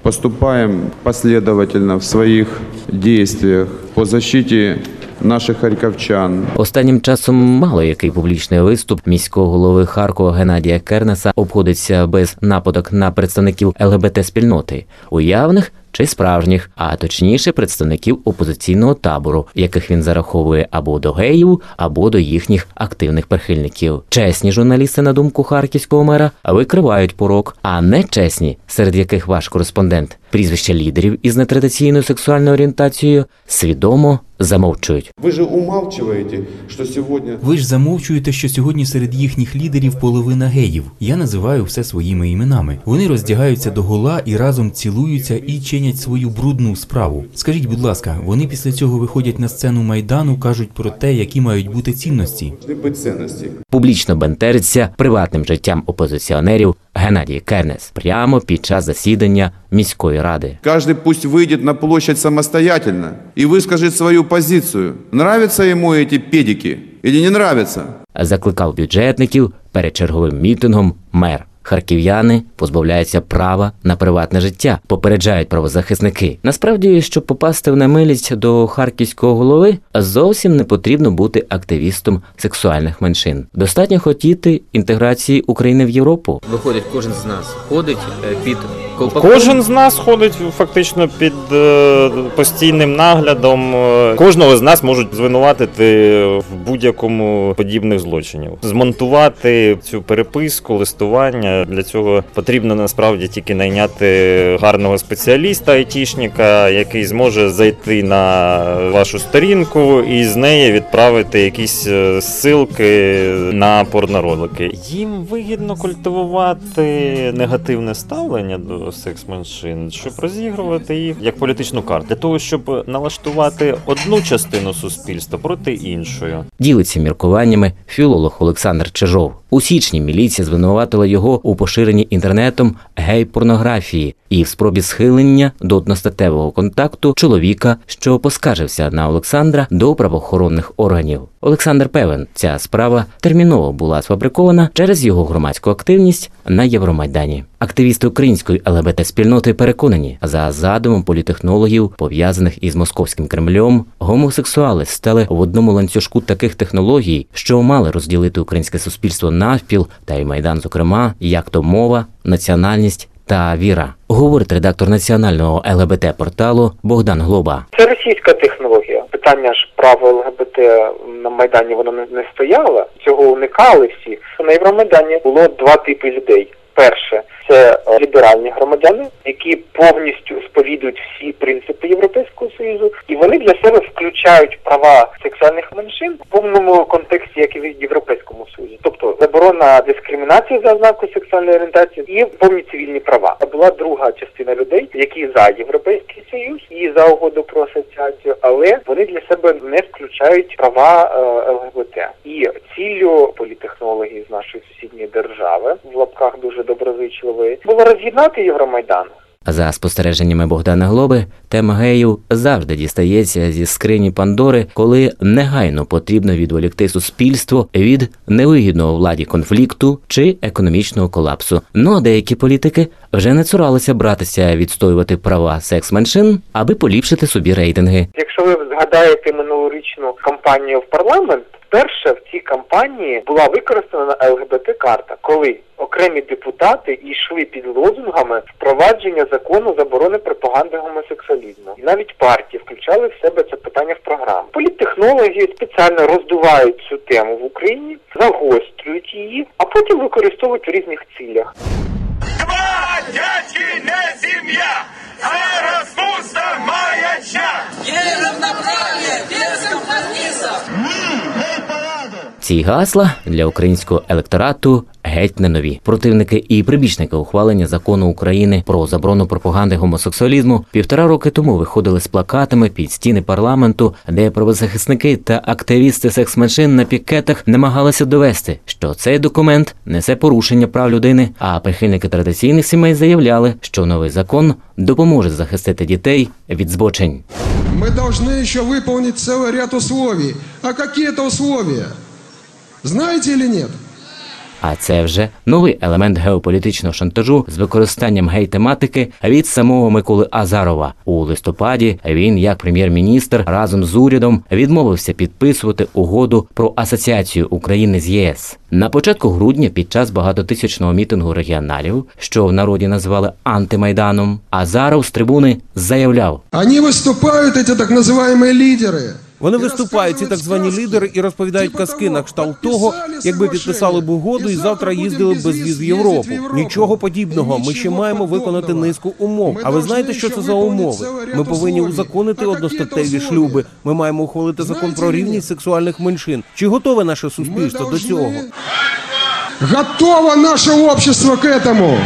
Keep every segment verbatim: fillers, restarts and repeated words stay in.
поступаем последовательно в своих действиях по защите наших харківчан. Останнім часом мало який публічний виступ міського голови Харкова Геннадія Кернеса обходиться без нападок на представників ел ге бе те-спільноти, уявних чи справжніх, а точніше представників опозиційного табору, яких він зараховує або до геїв, або до їхніх активних прихильників. Чесні журналісти, на думку харківського мера, викривають порок, а нечесні, серед яких ваш кореспондент, прізвища лідерів із нетрадиційною сексуальною орієнтацією, свідомо замовчують. Ви ж умовчуєте, що сьогодні... Ви ж замовчуєте, що сьогодні серед їхніх лідерів половина геїв. Я називаю все своїми іменами. Вони роздягаються догола і разом цілуються і чинять свою брудну справу. Скажіть, будь ласка, вони після цього виходять на сцену Майдану, кажуть про те, які мають бути цінності. Публічно бентежиться приватним життям опозиціонерів Геннадій Кернес прямо під час засідання міської ради. Кожен пусть вийде на площадь самостоятельно і вискаже свою позицію. Нравятся йому ці педики чи не нравятся? Закликав бюджетників перед черговим мітингом мер. Харків'яни позбавляються права на приватне життя, попереджають правозахисники. Насправді, щоб попасти в немилість до харківського голови, зовсім не потрібно бути активістом сексуальних меншин. Достатньо хотіти інтеграції України в Європу. Виходить, кожен з нас ходить під колпаком. Кожен з нас ходить фактично під е, постійним наглядом. Кожного з нас можуть звинуватити в будь-якому подібних злочинів. Змонтувати цю переписку, листування. Для цього потрібно насправді тільки найняти гарного спеціаліста, айтішника, який зможе зайти на вашу сторінку і з неї відправити якісь ссылки на порноролики. Їм вигідно культивувати негативне ставлення до секс-меншин, щоб розігрувати їх як політичну карту, для того, щоб налаштувати одну частину суспільства проти іншої. Ділиться міркуваннями філолог Олександр Чижов. У січні міліція звинуватила його у поширенні інтернетом гей-порнографії і в спробі схилення до одностатевого контакту чоловіка, що поскаржився на Олександра до правоохоронних органів. Олександр певен, ця справа терміново була сфабрикована через його громадську активність на Євромайдані. Активісти української ел ге бе те-спільноти переконані, за задумом політехнологів, пов'язаних із московським Кремлем, гомосексуали стали в одному ланцюжку таких технологій, що мали розділити українське суспільство навпіл, та й Майдан, зокрема, як то мова, національність та віра. Говорить редактор національного ел ге бе те-порталу Богдан Глоба. Це російська технологія. Питання ж права ел ге бе те на Майдані воно не, не стояло. Цього уникали всі. На Євромайдані було два типи людей. Перше – це ліберальні громадяни, які повністю сповідують всі принципи Європейського Союзу, і вони для себе включають права сексуальних меншин в повному контексті, як і в Європейському Союзі. Тобто заборона дискримінації за ознакою сексуальної орієнтації і повні цивільні права. А була друга частина людей, які за Європейський Союз і за угоду про асоціацію, але вони для себе не включають права ел ге бе те. І ціллю політехнології з нашої сусідньої держави, в лапках дуже доброзичливої, було роз'єднати Євромайдан. За спостереженнями Богдана Глоби, тема геїв завжди дістається зі скрині Пандори, коли негайно потрібно відволікти суспільство від невигідного владі конфлікту чи економічного колапсу. Ну а деякі політики вже не цуралися братися відстоювати права секс-меншин, аби поліпшити собі рейтинги. Якщо ви згадаєте минулорічну кампанію в парламент, перше в цій кампанії була використана ел ге бе те-карта, коли окремі депутати йшли під лозунгами впровадження закону заборони пропаганди гомосексуалізму. І навіть партії включали в себе це питання в програму. Політтехнологи спеціально роздувають цю тему в Україні, загострюють її, а потім використовують в різних цілях. Два дядьки не сім'я, а розпуста маячня! Є рівноправ'я без компромісів! Ці гасла для українського електорату геть не нові. Противники і прибічники ухвалення закону України про заборону пропаганди гомосексуалізму півтора роки тому виходили з плакатами під стіни парламенту, де правозахисники та активісти секс-меншин на пікетах намагалися довести, що цей документ несе порушення прав людини, а прихильники традиційних сімей заявляли, що новий закон допоможе захистити дітей від збочень. Ми повинні ще виконати цілий ряд условий. А які це условия? Знаєте чи ні? А це вже новий елемент геополітичного шантажу з використанням гей-тематики від самого Миколи Азарова. У листопаді він, як прем'єр-міністр, разом з урядом відмовився підписувати угоду про асоціацію України з ЄС. На початку грудня під час багатотисячного мітингу регіоналів, що в народі назвали антимайданом, Азаров з трибуни заявляв: Они выступают, эти так называемые лидеры. Вони виступають, ці так звані лідери, і розповідають казки на кшталт того, якби підписали б угоду і завтра їздили б без віз в Європу. Нічого подібного. Ми ще маємо виконати низку умов. А ви знаєте, що це за умови? Ми повинні узаконити одностатеві шлюби. Ми маємо ухвалити закон про рівність сексуальних меншин. Чи готове наше суспільство до цього? Готово наше общество к этому.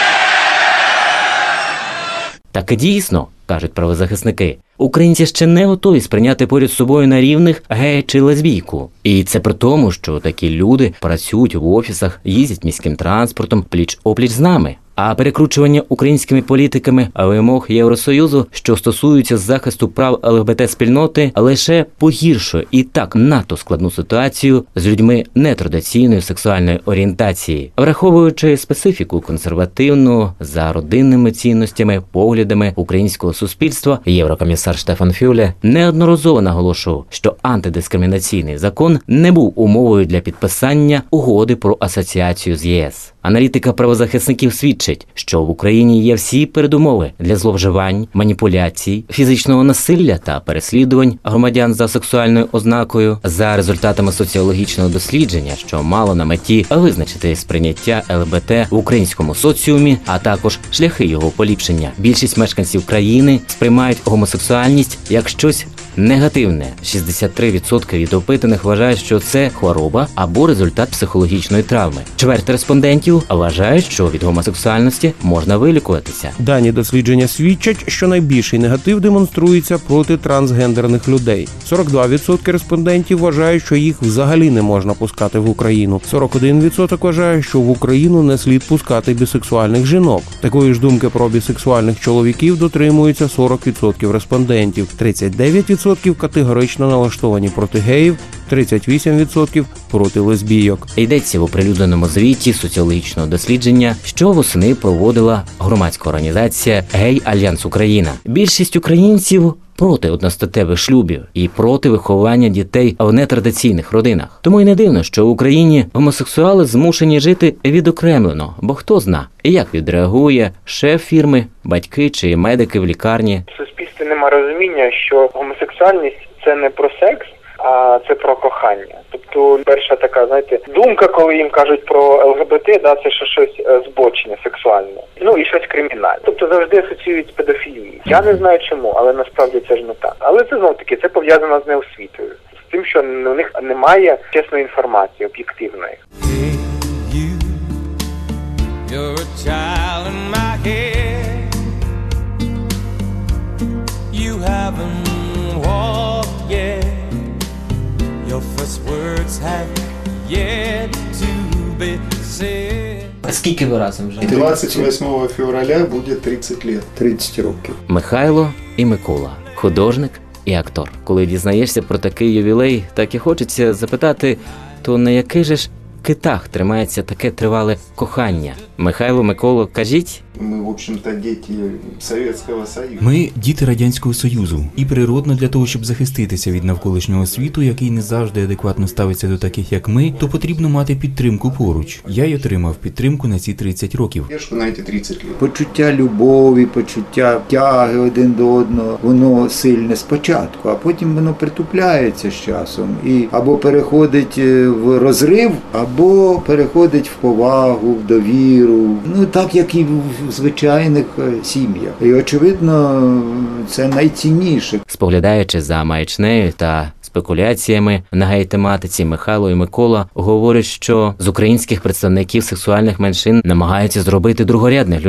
Так і дійсно, кажуть правозахисники, українці ще не готові сприйняти поряд з собою на рівних гея чи лесбійку. І це при тому, що такі люди працюють в офісах, їздять міським транспортом пліч-опліч з нами. А перекручування українськими політиками вимог Євросоюзу, що стосуються захисту прав ЛГБТ-спільноти, лише погіршує і так надто складну ситуацію з людьми нетрадиційної сексуальної орієнтації. Враховуючи специфіку консервативного, за родинними цінностями, поглядами українського суспільства, єврокомісар Штефан Фюле неодноразово наголошував, що антидискримінаційний закон не був умовою для підписання угоди про асоціацію з ЄС. Аналітика правозахисників свідчить, що в Україні є всі передумови для зловживань, маніпуляцій, фізичного насилля та переслідувань громадян за сексуальною ознакою. За результатами соціологічного дослідження, що мало на меті визначити сприйняття ЛГБТ в українському соціумі, а також шляхи його поліпшення, більшість мешканців країни сприймають гомосексуальність як щось негативне. шістдесят три відсотки від опитаних вважають, що це хвороба або результат психологічної травми. Чверть респондентів вважають, що від гомосексуальності можна вилікуватися. Дані дослідження свідчать, що найбільший негатив демонструється проти трансгендерних людей. сорок два відсотки респондентів вважають, що їх взагалі не можна пускати в Україну. сорок один відсоток вважає, що в Україну не слід пускати бісексуальних жінок. Такої ж думки про бісексуальних чоловіків дотримуються сорок відсотків респондентів. тридцять дев'ять відсотків категорично налаштовані проти геїв, тридцять вісім відсотків проти лесбійок. Йдеться в оприлюдненому звіті соціологічного дослідження, що восени проводила громадська організація «Гей-Альянс Україна». Більшість українців проти одностатевих шлюбів і проти виховання дітей в нетрадиційних родинах. Тому й не дивно, що в Україні гомосексуали змушені жити відокремлено, бо хто зна, як відреагує шеф фірми, батьки чи медики в лікарні. В суспільстві немає розуміння, що гомосексуальність – це не про секс, а це про кохання. Тобто перша така, знаєте, думка, коли їм кажуть про ЛГБТ, да, це що щось збочення сексуальне. Ну і щось кримінальне. Тобто завжди асоціюють з педофілією. Я не знаю чому, але насправді це ж не так. Але це знов таки, це пов'язано з неосвітою. З тим, що у них немає чесної інформації, об'єктивної. А скільки ви разом вже? двадцять восьмого февраля буде тридцять лет. тридцять років. Михайло і Микола, художник і актор. Коли дізнаєшся про такий ювілей, так і хочеться запитати, то на яких же ж китах тримається таке тривале кохання? Михайло, Миколо, кажіть. Ми, в общем-то, діти Совєтського Союзу. Ми діти Радянського Союзу. І природно для того, щоб захиститися від навколишнього світу, який не завжди адекватно ставиться до таких, як ми, то потрібно мати підтримку поруч. Я й отримав підтримку на ці тридцять років. На ці тридцять років. Почуття любові, почуття тяги один до одного, воно сильне спочатку, а потім воно притупляється з часом. І або переходить в розрив, або переходить в повагу, в довіру. Ну, так, як і в звичайних сім'ях. І, очевидно, це найцінніше. Споглядаючи за маячнею та спекуляціями на гей-тематиці, Михайло і Микола говорять, що з українських представників сексуальних меншин намагаються зробити другорядних людей.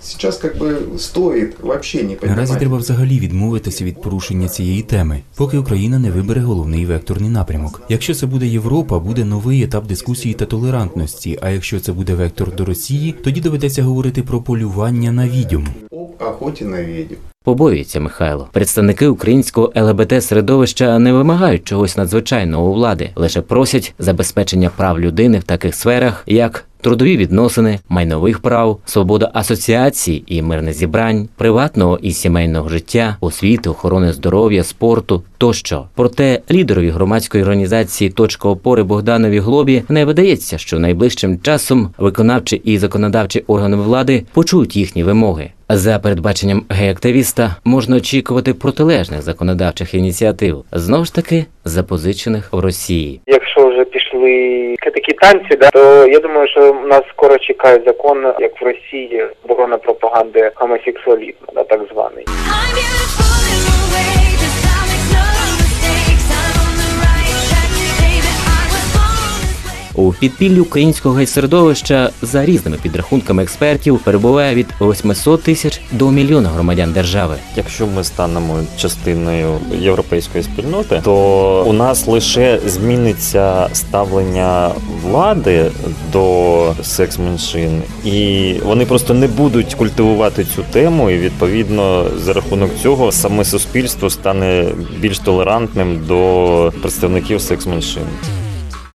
Сейчас как бы стоит вообще не поднимать. Наразі треба взагалі відмовитися від порушення цієї теми, поки Україна не вибере головний векторний напрямок. Якщо це буде Європа, буде новий етап дискусії та толерантності, а якщо це буде вектор до Росії, тоді доведеться говорити про полювання на відьом. Об охоте на ведьм. Побоюється Михайло. Представники українського ел ге бе те-середовища не вимагають чогось надзвичайного у влади, лише просять забезпечення прав людини в таких сферах, як трудові відносини, майнових прав, свобода асоціацій і мирних зібрань, приватного і сімейного життя, освіти, охорони здоров'я, спорту тощо. Проте лідерові громадської організації «Точка опори» Богданові Глобі не видається, що найближчим часом виконавчі і законодавчі органи влади почують їхні вимоги. За передбаченням гей-активіста, можна очікувати протилежних законодавчих ініціатив, знову ж таки запозичених в Росії. Якщо вже пішли такі танці, да, то я думаю, що нас скоро чекає закон, як в Росії, заборона пропаганди гомосексуалізму, да, так званий. У підпіллі українського гей-середовища, за різними підрахунками експертів, перебуває від восьмисот тисяч до мільйона громадян держави. Якщо ми станемо частиною європейської спільноти, то у нас лише зміниться ставлення влади до секс-меншин, і вони просто не будуть культивувати цю тему, і відповідно за рахунок цього саме суспільство стане більш толерантним до представників секс-меншин.